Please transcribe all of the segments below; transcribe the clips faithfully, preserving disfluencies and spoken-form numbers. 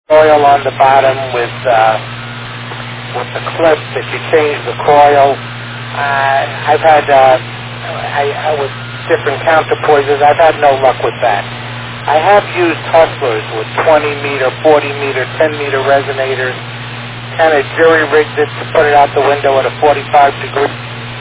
coil on the bottom with uh, with the clip that you change the coil. Uh, I've had uh, I, I with different counterpoises. I've had no luck with that. I have used hustlers with twenty meter, forty meter, ten meter resonators. Kind of jury rigged it to put it out the window at a forty-five degree.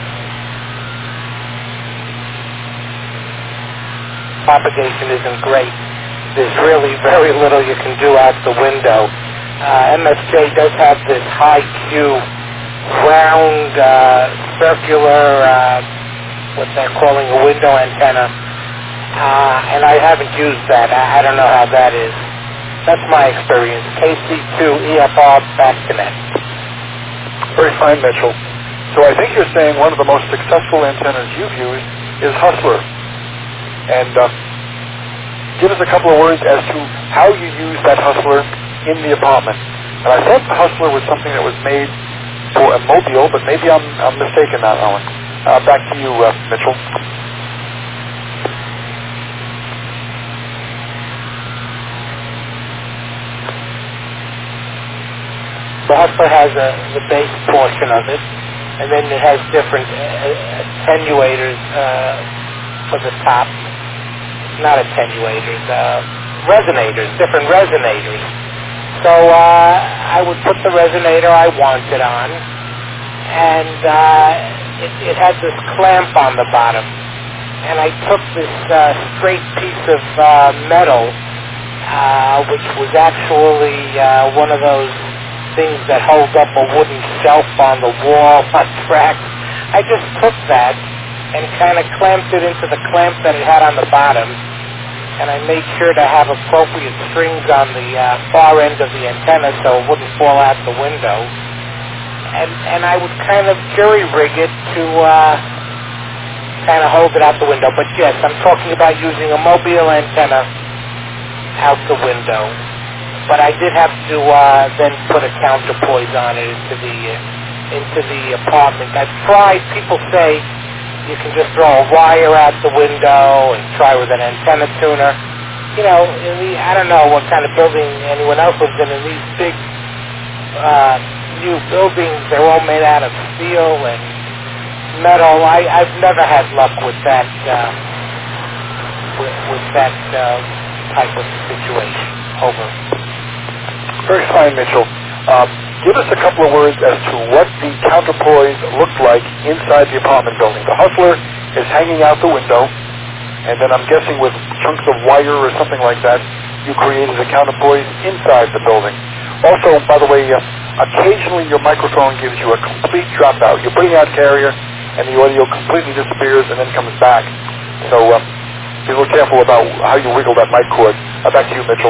Propagation isn't great. There's really very little you can do out the window. Uh, M S J does have this high Q, round, uh, circular, uh, what they're calling a window antenna, uh, and I haven't used that. I, I don't know how that is. That's my experience. K C two E F R back connect. Very fine, Mitchell. So I think you're saying one of the most successful antennas you've used is Hustler. And uh, give us a couple of words as to how you use that Hustler in the apartment. And I thought the Hustler was something that was made for a mobile, but maybe I'm, I'm mistaken on that one. Uh, back to you, uh, Mitchell. The Hustler has a, the base portion of it, and then it has different uh, attenuators uh, for the top. Not attenuators, uh, resonators, different resonators. So uh, I would put the resonator I wanted on, and uh, it, it had this clamp on the bottom. And I took this uh, straight piece of uh, metal, uh, which was actually uh, one of those things that hold up a wooden shelf on the wall on tracks. I just took that and kind of clamped it into the clamp that it had on the bottom, and I made sure to have appropriate strings on the uh, far end of the antenna so it wouldn't fall out the window. And and I would kind of jury rig it to uh, kind of hold it out the window. But yes, I'm talking about using a mobile antenna out the window. But I did have to uh, then put a counterpoise on it into the uh, into the apartment. I've tried. People say you can just throw a wire out the window and try with an antenna tuner. You know, in the, I don't know what kind of building anyone else lives in. In these big uh, new buildings, they're all made out of steel and metal. I, I've never had luck with that uh, with, with that uh, type of situation. Over. Very fine, Mitchell. Um, give us a couple of words as to what the counterpoise looked like inside the apartment building. The Hustler is hanging out the window, and then I'm guessing with chunks of wire or something like that, you created a counterpoise inside the building. Also, by the way, uh, occasionally your microphone gives you a complete dropout. You're putting out carrier, and the audio completely disappears and then comes back. So uh, be a little careful about how you wiggle that mic cord. Uh, back to you, Mitchell.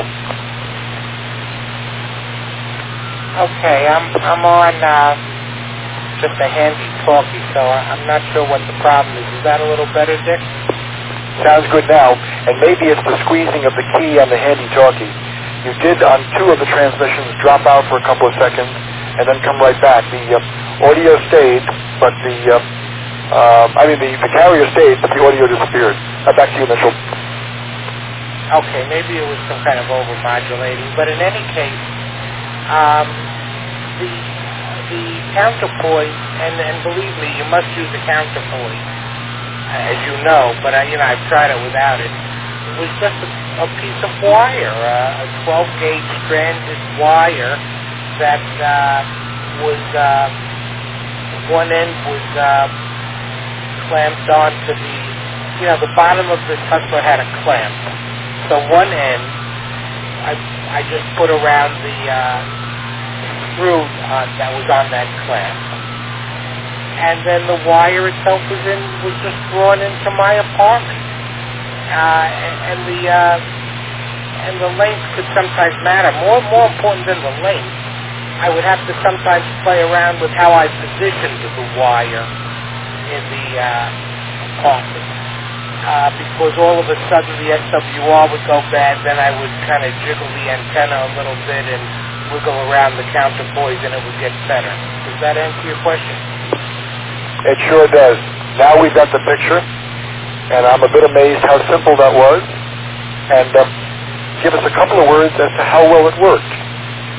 Okay, I'm I'm on uh, just a handy talkie, so I'm not sure what the problem is. Is that a little better, Dick? Sounds good now, and maybe it's the squeezing of the key on the handy talkie. You did on two of the transmissions drop out for a couple of seconds and then come right back. The uh, audio stayed, but the uh, uh, I mean the, the carrier stayed, but the audio disappeared. Uh, back to you, Mitchell. Okay, maybe it was some kind of overmodulating, but in any case. Um, the the counterpoise, and, and believe me, you must use a counterpoise, as you know, but I, you know, I've tried it without it. It was just a, a piece of wire, uh, a twelve gauge stranded wire that uh, was, uh, one end was uh, clamped onto the, you know, the bottom of this Hustler had a clamp. So one end, I I just put around the uh, screw uh, that was on that clamp, and then the wire itself was in was just drawn into my apartment, uh, and, and the uh, and the length could sometimes matter. More more important than the length, I would have to sometimes play around with how I positioned the wire in the uh, apartment. Uh, because all of a sudden the S W R would go bad, then I would kind of jiggle the antenna a little bit and wiggle around the counterpoise and it would get better. Does that answer your question? It sure does. Now we've got the picture, and I'm a bit amazed how simple that was. And uh, give us a couple of words as to how well it worked.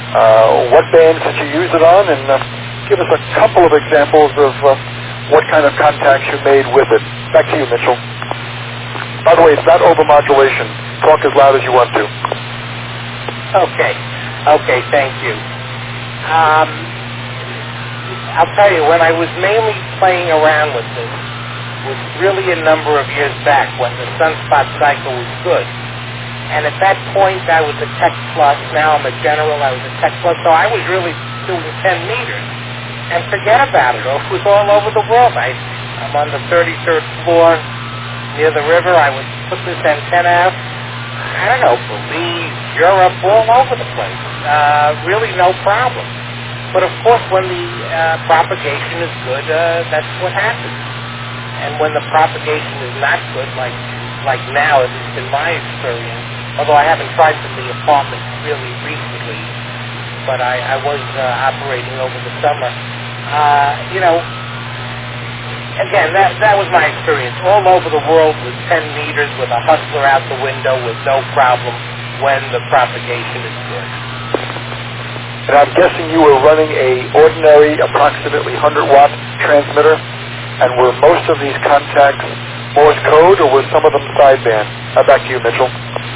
uh, what bands did you use it on, and uh, give us a couple of examples of uh, what kind of contacts you made with it. Back to you, Mitchell. By the way, it's not overmodulation. Talk as loud as you want to. Okay. Okay, thank you. Um, I'll tell you, when I was mainly playing around with this was really a number of years back when the Sunspot cycle was good. And at that point, I was a Tech Plus. Now I'm a General. I was a Tech Plus. So I was really doing ten meters. And forget about it. It was all over the world. I, I'm on the thirty-third floor near the river. I would put this antenna out. I don't know, Belize, Europe, all over the place. Uh, really no problem. But of course, when the uh, propagation is good, uh, that's what happens. And when the propagation is not good, like like now, at least in my experience, although I haven't tried for the apartment really recently, but I, I was uh, operating over the summer. Uh, you know, again, that that was my experience. All over the world with ten meters, with a hustler out the window, with no problem when the propagation is good. And I'm guessing you were running a ordinary, approximately one hundred watt transmitter, and were most of these contacts Morse code, or were some of them sideband? Uh, back to you, Mitchell.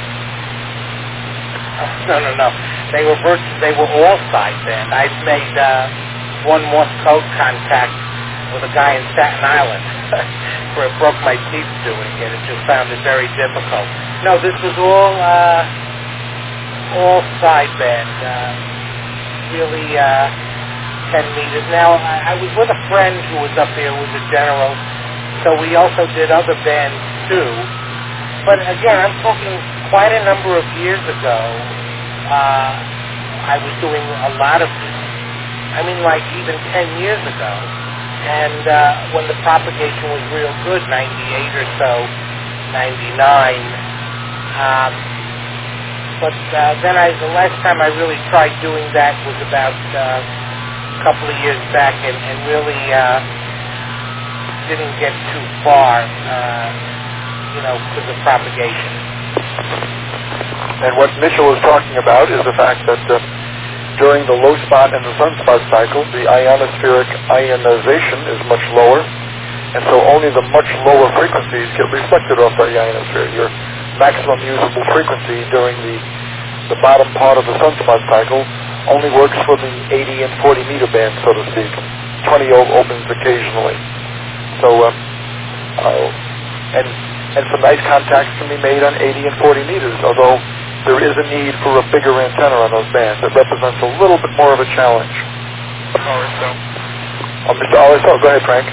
No, no, no. They were virtu- They were all sideband. I've made uh, one Morse code contact with a guy in Staten Island where it broke my teeth doing it. It just found it very difficult. No, this was all uh, all sideband. Uh, really uh, ten meters. Now, I, I was with a friend who was up there, who was a General, so we also did other bands too. But again, I'm talking quite a number of years ago. Uh, I was doing a lot of this. I mean, like even ten years ago. And uh, when the propagation was real good, ninety-eight or so, ninety-nine. Um, but uh, then I, the last time I really tried doing that was about uh, a couple of years back, and, and really uh, didn't get too far, uh, you know, because of propagation. And what Mitchell is talking about is the fact that uh, during the low spot and the sunspot cycle, the ionospheric ionization is much lower, and so only the much lower frequencies get reflected off the ionosphere. Your maximum usable frequency during the, the bottom part of the sunspot cycle only works for the eighty and forty meter band, so to speak. twenty opens occasionally. So, uh, uh, and, and some nice contacts can be made on eighty and forty meters, although there is a need for a bigger antenna on those bands. It represents a little bit more of a challenge. Oliso. Oh, Mister Oliso, go ahead, Frank.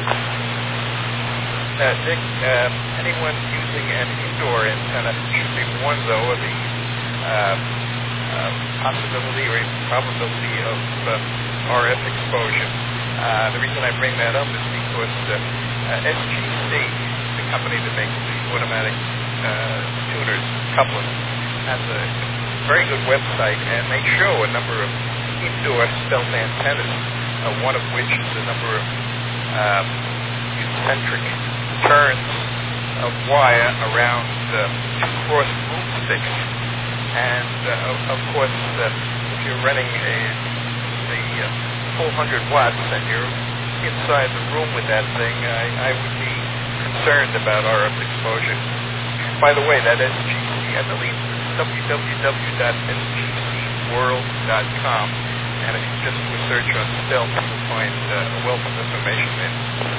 Uh, Dick, uh, anyone using an indoor antenna should be warned, though, of the uh, uh, possibility or even probability of uh, R F exposure. Uh, the reason I bring that up is because uh, uh, S G C, the company that makes the automatic uh, tuners, couplers, has a very good website, and they show a number of indoor stealth antennas, uh, one of which is a number of um, concentric turns of wire around uh, two cross boomsticks. And, uh, of course, uh, if you're running a, the uh, full one hundred watts and you're inside the room with that thing, I, I would be concerned about R F exposure. By the way, that S G C, I believe, w w w dot s g c world dot com, and if you just do a search on stealth, you'll find uh, a wealth of information there.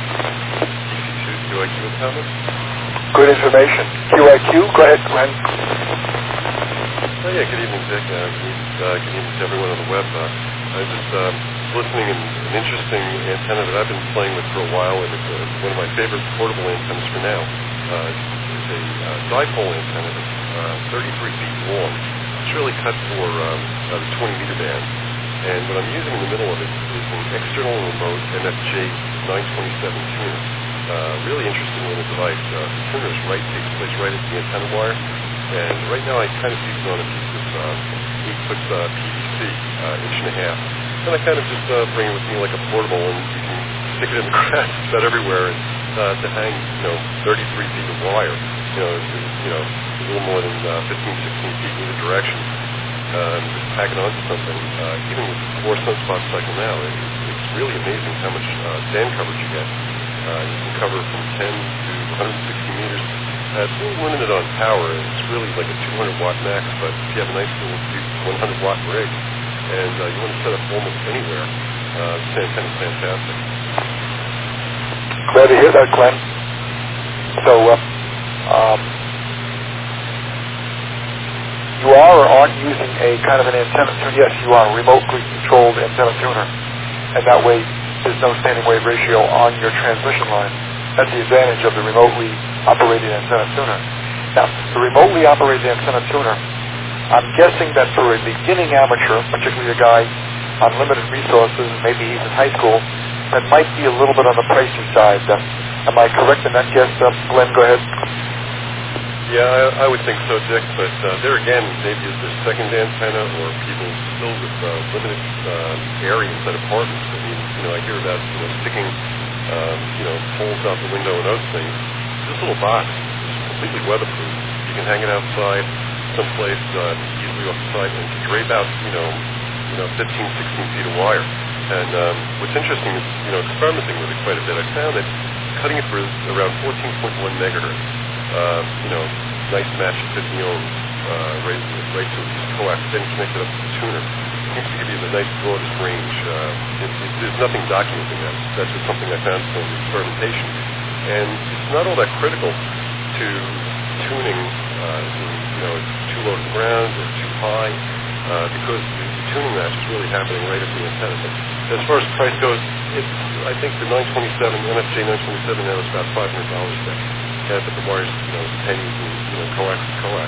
Q I Q and Thomas? Good information. Q I Q, go ahead, Glenn. Oh, yeah, good evening, Dick. Uh, good, evening, uh, good evening to everyone on the web. Uh, I was just uh, listening to an interesting antenna that I've been playing with for a while, and it's uh, one of my favorite portable antennas for now. Uh, it's a uh, dipole antenna that's uh, thirty-three feet long. It's really cut for um, uh, the twenty meter band. And what I'm using in the middle of it is an external remote M F J nine twenty-seven tuner. Uh, really interesting little device. Uh, the tuner is right, takes place right at the antenna wire. And right now I kind of see it on a piece of uh, eight foot uh, P V C, uh, inch and a half. And I kind of just uh, bring it with me like a portable, and you can stick it in the grass about everywhere, and uh, to hang, you know, thirty-three feet of wire. You know, it's, you know, a little more than uh, fifteen, sixteen feet in either direction. um, just tack it onto something. Uh, even with the four sunspot cycle now, it, it's really amazing how much uh, band coverage you get. Uh, you can cover from ten to one hundred sixty meters. Uh, it's a little limited on power. It's really like a two hundred watt max, but if you have a nice little one hundred watt rig and uh, you want to set up almost anywhere, uh, this antenna is fantastic. Glad to hear that, Glenn. So, uh, um, you are or aren't using a kind of an antenna tuner? Yes, you are, a remotely controlled antenna tuner. And that way, there's no standing wave ratio on your transmission line. That's the advantage of the remotely operated antenna tuner. Now, the remotely operated antenna tuner, I'm guessing that for a beginning amateur, particularly a guy on limited resources, maybe he's in high school, that might be a little bit on the pricey side. Uh, am I correct in that guess? Uh, Glenn, go ahead. Yeah, I, I would think so, Dick. But uh, there again, maybe it's their second antenna or people still with uh, limited uh, area inside apartments. I mean, you know, I hear about you know sticking, um, you know, poles out the window and those things. This little box is completely weatherproof. You can hang it outside, someplace uh, easily off the side, and drape out, you know, you know, fifteen, sixteen feet of wire. And um, what's interesting is, you know, experimenting with it quite a bit. I found that cutting it for around fourteen point one megahertz, uh, you know, nice match at fifty ohms, uh, right, right to these coax, then connect it up to the tuner. Seems to give you the nice broadest range. Uh, it, it, there's nothing documenting that. That's just something I found from experimentation. And it's not all that critical to tuning, uh, you know, it's too low to the ground or too high, uh, because the, the tuning match is really happening right at the antenna. But as far as price goes, it's, I think the nine twenty-seven, N F J nine twenty-seven now is about five hundred dollars there. Yeah, but the wires, you know, pennies and, you know, coax and coax.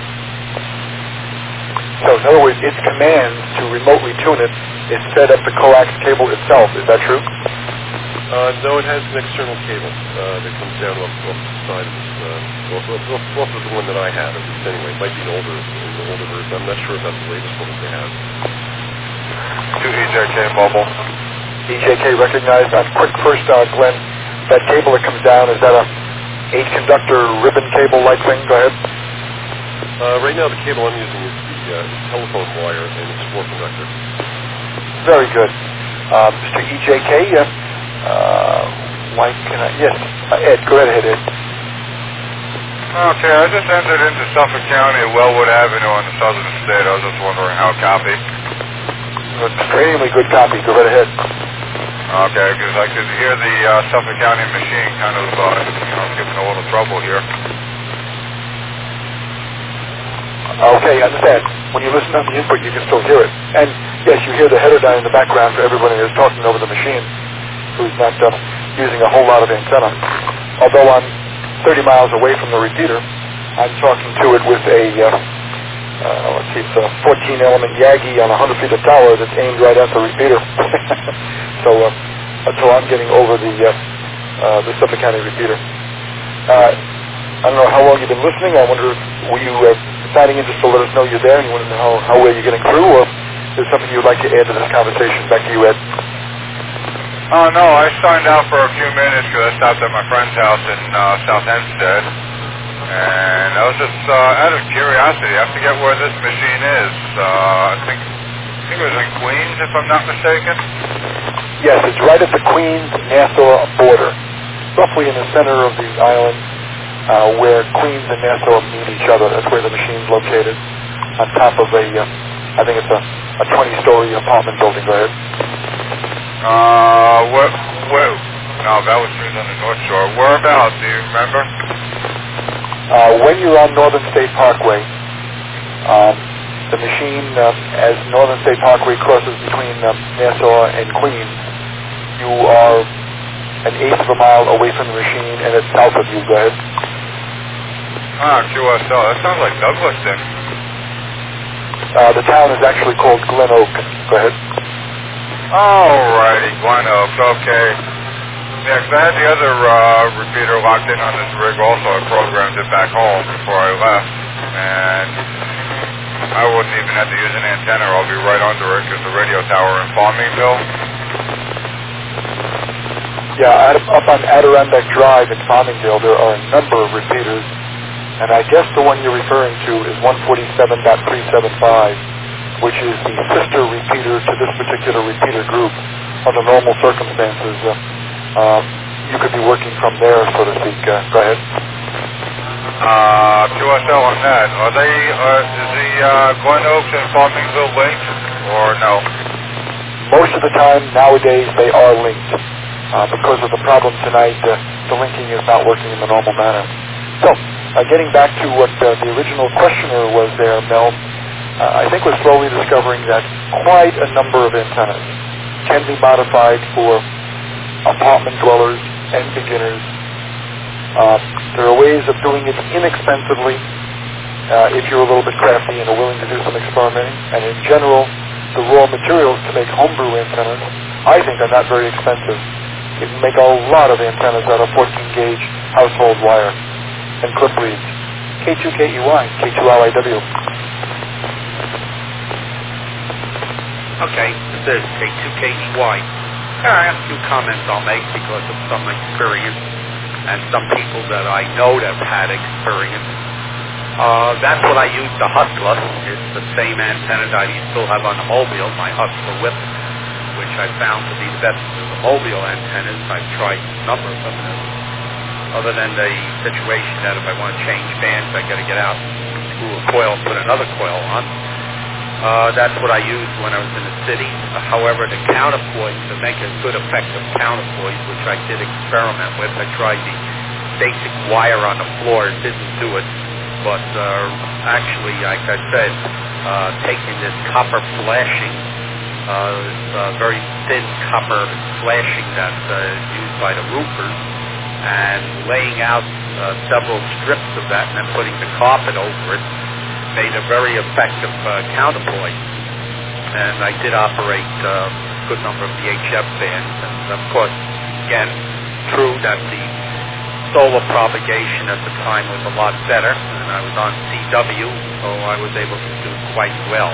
So, in other words, its commands to remotely tune it is fed up the coax cable itself. Is that true? Uh, no, it has an external cable uh, that comes down off, off the side of this, uh, off, off, off, off of the one that I have, at least anyway. It might be an older, an older version. I'm not sure about the latest one that they have. To E J K Mobile. E J K recognized. Uh, quick first, uh, Glenn, that cable that comes down, is that a eight conductor ribbon cable-like thing? Go ahead. Uh, right now, the cable I'm using is the uh, telephone wire, and it's four conductor. Very good. Uh, Mister E J K, uh, uh, why can I, yes, uh, Ed, go right ahead, Ed. Okay, I just entered into Suffolk County at Wellwood Avenue on the southern state. I was just wondering how copy. Extremely good copy. Go right ahead. Okay, because I could hear the uh, Suffolk County machine kind of, uh, you know, giving a little trouble here. Okay, I understand. When you listen on the input, you can still hear it. And yes, you hear the heterodyne in the background for everybody who's talking over the machine, who's not uh, using a whole lot of antenna. Although I'm thirty miles away from the repeater, I'm talking to it with a, uh, uh, let's see, it's a fourteen element Yagi on one hundred feet of tower that's aimed right at the repeater. So uh, until I'm getting over the uh, uh, the Suffolk County repeater. Uh, I don't know how long you've been listening. I wonder, were you uh, signing in just to let us know you're there and you want to know how, how well you're getting through, or is there something you'd like to add to this conversation? Back to you, Ed. Oh, no, I signed out for a few minutes because I stopped at my friend's house in uh, South Hempstead. And I was just uh, out of curiosity. I forget where this machine is. Uh, I think I think it was in Queens, if I'm not mistaken. Yes, it's right at the Queens-Nassau border, roughly in the center of the island, uh, where Queens and Nassau meet each other. That's where the machine's located, on top of a, uh, I think it's a, a twenty-story apartment building. Go ahead. Uh, where, where, no, that was on the North Shore. Whereabouts, do you remember? Uh, when you're on Northern State Parkway, um, the machine, uh, as Northern State Parkway crosses between uh, Nassau and Queens, you are an eighth of a mile away from the machine, and it's south of you. Go ahead. Ah, Q S L. That sounds like Douglaston. Uh, the town is actually called Glen Oak. Go ahead. Alrighty, Glen Oaks. Okay. Yeah, because I had the other uh, repeater locked in on this rig also. I programmed it back home before I left, and I wouldn't even have to use an antenna. I'll be right under it because the radio tower in Farmingville. Yeah, up on Adirondack Drive in Farmingdale, there are a number of repeaters, and I guess the one you're referring to is one forty-seven point three seven five, which is the sister repeater to this particular repeater group. Under normal circumstances, uh, uh, you could be working from there, so to speak. Uh, go ahead. Uh, Q S L on that. Are they, uh, is the uh, Glen Oaks and Farmingville linked, or no? Most of the time, nowadays, they are linked. Uh, because of the problem tonight, uh, the linking is not working in the normal manner. So, uh, getting back to what uh, the original questioner was there, Mel, uh, I think we're slowly discovering that quite a number of antennas can be modified for apartment dwellers and beginners. Uh, there are ways of doing it inexpensively uh, if you're a little bit crafty and are willing to do some experimenting. And in general, the raw materials to make homebrew antennas, I think, are not very expensive. You can make a lot of antennas out of fourteen gauge household wire and clip reeds. K two K E Y, K two L I W. Okay, this is K two K E Y. There are a few comments I'll make because of some experience and some people that I know that have had experience. Uh, that's what I use, the Hustler. It's the same antenna that I still have on the Mobile, my Hustler Whip, which I found to be the best of the Mobile antennas. I've tried a number of them. Other than the situation that if I want to change bands, I got to get out, screw a coil, and put another coil on. Uh, that's what I used when I was in the city. Uh, however, the counterpoise, to make a good effective counterpoise, which I did experiment with, I tried the basic wire on the floor. It didn't do it. But uh, actually, like I said, uh, taking this copper flashing, uh, this, uh, very thin copper flashing that's uh, used by the roofers, and laying out uh, several strips of that and then putting the carpet over it, made a very effective uh, counterpoint. And I did operate uh, a good number of the H F bands. And of course, again, true that the solar propagation at the time was a lot better, and I was on C W, so I was able to do quite well.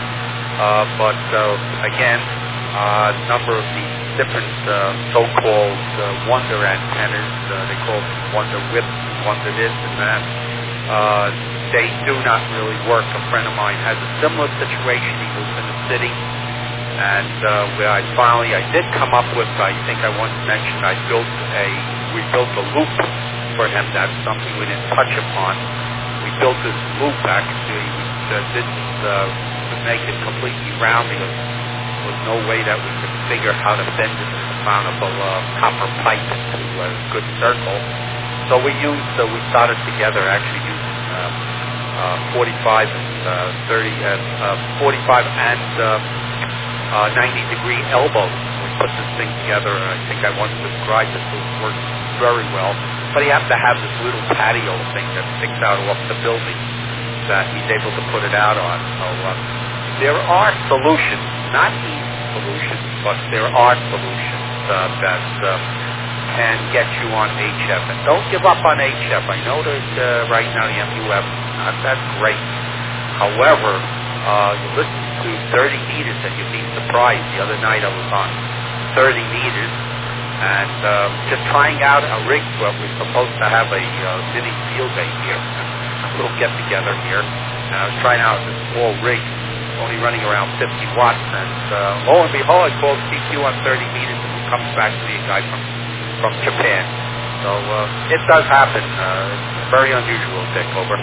Uh, but uh, again, a uh, number of the different uh, so-called uh, wonder antennas, uh, they call them wonder whips, wonder this and that, uh, they do not really work. A friend of mine has a similar situation. He lives in the city, and uh, where I finally, I did come up with, I think I once mentioned, I built a, we built a loop for him. That's something we didn't touch upon. We built this loop, actually, we uh, didn't uh, make it completely round because there was no way that we could figure how to bend this mountable uh, copper pipe into a good circle. So we used, uh, we started together actually using uh, uh, forty-five and uh, thirty, uh, uh, forty-five and uh, uh, ninety degree elbows. We put this thing together, and I think I once described it, so it works very well. But you have to have this little patio thing that sticks out off the building that he's able to put it out on. So uh, there are solutions, not easy solutions, but there are solutions uh, that uh, can get you on H F. And don't give up on H F. I know that uh, right now the M U F is not that great. However, uh, you listen to thirty meters and you'd be surprised. The other night I was on thirty meters and uh, just trying out a rig. Well, we're supposed to have a uh, mini field day here, a little get-together here. And I was trying out this small rig, only running around fifty watts, and uh, lo and behold, I called C Q on thirty meters, and it comes back to be a guy from, from Japan. So uh, it does happen. Uh, it's very unusual, Dick. Over.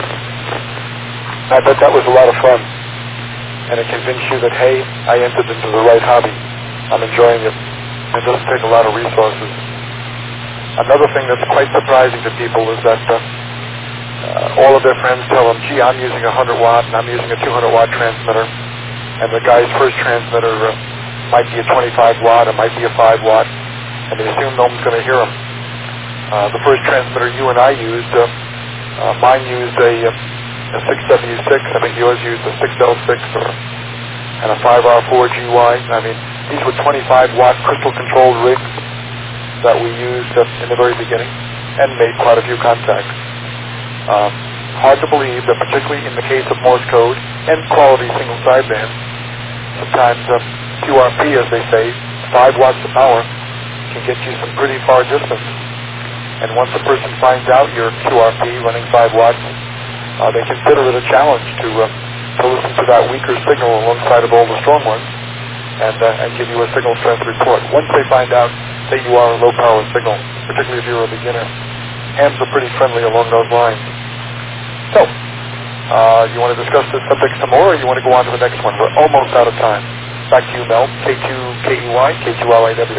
I bet that was a lot of fun, and it convinced you that, hey, I entered into the right hobby. I'm enjoying it. It doesn't take a lot of resources. Another thing that's quite surprising to people is that uh, Uh, all of their friends tell them, gee, I'm using a one hundred watt and I'm using a two hundred watt transmitter, and the guy's first transmitter uh, might be a twenty-five watt, it might be a five watt, and they assume no one's going to hear them. Uh, the first transmitter you and I used, uh, uh, mine used a, a six W six, I think yours used a six L six or and a five R four G Y. I mean, these were twenty-five watt crystal controlled rigs that we used uh, in the very beginning and made quite a few contacts. Um, hard to believe that, particularly in the case of Morse code and quality single sideband, sometimes uh, Q R P, as they say, five watts of power, can get you some pretty far distance. And once a person finds out your Q R P running five watts, uh, they consider it a challenge to uh, to listen to that weaker signal alongside of all the strong ones and, uh, and give you a signal strength report. Once they find out that you are a low-power signal, particularly if you're a beginner, hams are pretty friendly along those lines. So, uh, you want to discuss this subject some more, or you want to go on to the next one? We're almost out of time. Back to you, Mel. K two K E Y, K two L I W.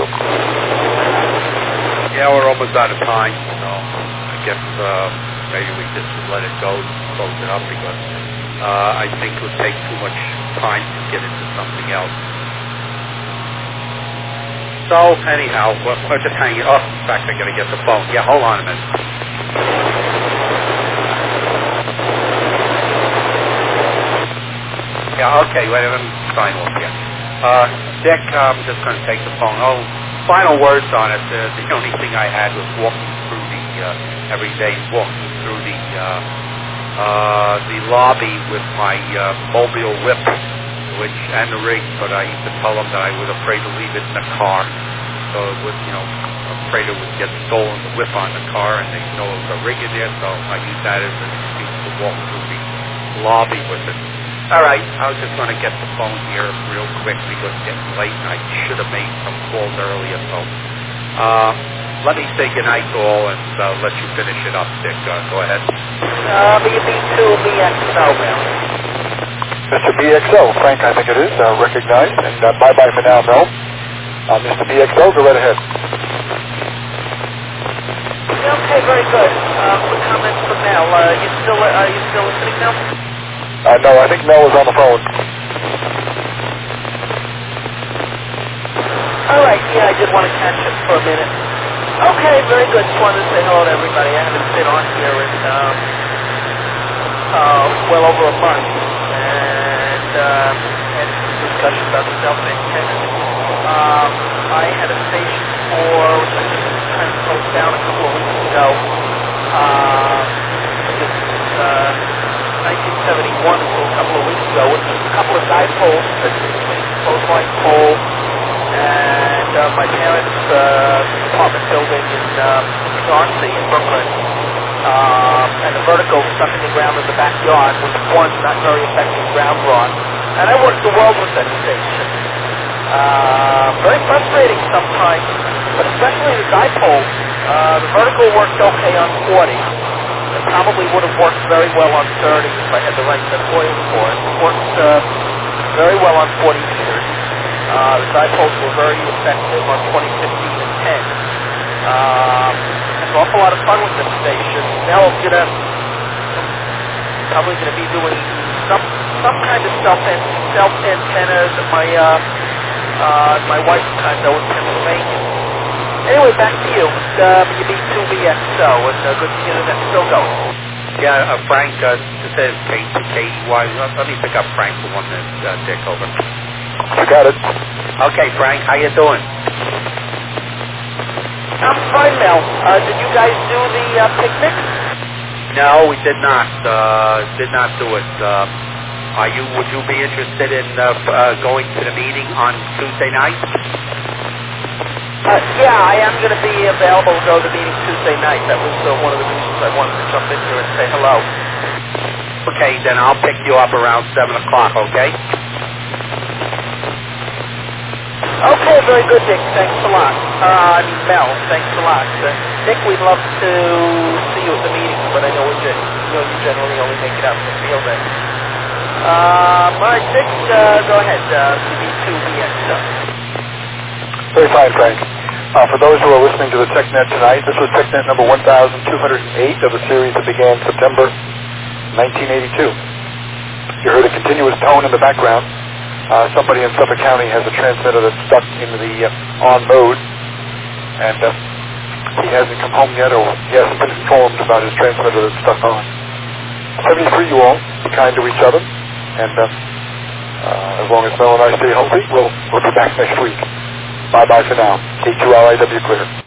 Yeah, we're almost out of time, so I guess uh, maybe we just let it go, close it up, because uh, I think it would take too much time to get into something else. So, anyhow, we're, we're just hanging. Oh, in fact, I got to get the phone. Yeah, hold on a minute. Yeah, okay, wait, let me sign off here. Uh, Dick, I'm just going to take the phone. Oh, final words on it. Uh, the only thing I had was walking through the, uh, every day, walking through the, uh, uh, the lobby with my, uh, mobile whip, which, and the rig, but I used to tell them that I was afraid to leave it in the car. So it would, you know, afraid it would get stolen, the whip on the car, and they know there was a rig in there, so I used that as an excuse to walk through the lobby with it. All right, I was just going to get the phone here real quick because it's getting late and I should have made some calls earlier. So uh, let me say goodnight to all and uh, let you finish it up, Dick. Uh, go ahead. Uh, B B two B X O, Mel. Mister B X O, Frank, I think it is, uh, recognized. And uh, bye-bye for now, Mel. Uh, Mister B X O, go right ahead. Yeah, okay, very good. Uh, quick comments from Mel. Uh, you still, uh, are you still listening, Mel? Uh, no, I think Mel is on the phone. All right, yeah, I did want to catch him for a minute. Okay, very good. Just wanted to say hello to everybody. I haven't been on here in um, uh, well over a month, and uh, had some discussion about the self-antenna. Um, I had a station for, which I just kind of closed down a couple of weeks ago. Uh, just, uh, nineteen seventy-one until a couple of weeks ago, with a couple of dipoles between clothesline pole and uh, my parents' uh, apartment building in um, Chauncey in Brooklyn. Um, and the vertical stuck in the ground in the backyard with one not very effective ground rod. And I worked the world with that station. Uh, very frustrating sometimes, but especially the dipole. Uh, the vertical worked okay on forty. It probably would have worked very well on thirty if I had the right set of coils for it. It worked uh, very well on forty meters. Uh, the dipoles were very effective on twenty, fifteen, and ten. Um, an awful lot of fun with this station. Now I'm gonna probably gonna be doing some some kind of self self antennas at my uh, uh, my wife's condo in Pennsylvania. Anyway, back to you. Uh, B B two B X O, and uh, good to hear that that's still going. Yeah, uh, Frank, uh, this is K two K E Y. Let me pick up Frank for one minute, uh, Dick, over. You got it. Okay, Frank, how you doing? I'm fine, Mel. Uh, did you guys do the uh, picnic? No, we did not. Uh, did not do it. Uh, are you? Would you be interested in uh, uh, going to the meeting on Tuesday night? Uh, yeah, I am going to be available to go to the meeting Tuesday night. That was uh, one of the reasons I wanted to jump in here and say hello. Okay, then I'll pick you up around seven o'clock, okay? Okay, very good, Dick. Thanks a lot. Uh, I mean, Mel, thanks a lot. Uh, Dick, we'd love to see you at the meeting, but I know, we gen- you know you generally only make it out for field day. Um, all right, Dick, uh, go ahead. Uh, B B two B X O. Very fine, Frank. Uh, for those who are listening to the TechNet tonight, this was TechNet number one thousand two hundred eight of a series that began September nineteen eighty-two. You heard a continuous tone in the background. Uh, somebody in Suffolk County has a transmitter that's stuck into the uh, on mode, and uh, he hasn't come home yet, or he hasn't been informed about his transmitter that's stuck on. seventy-three, you all, be kind to each other, and uh, uh, as long as Mel and I stay healthy, we'll, we'll be back next week. Bye-bye for now. K two L I W clear.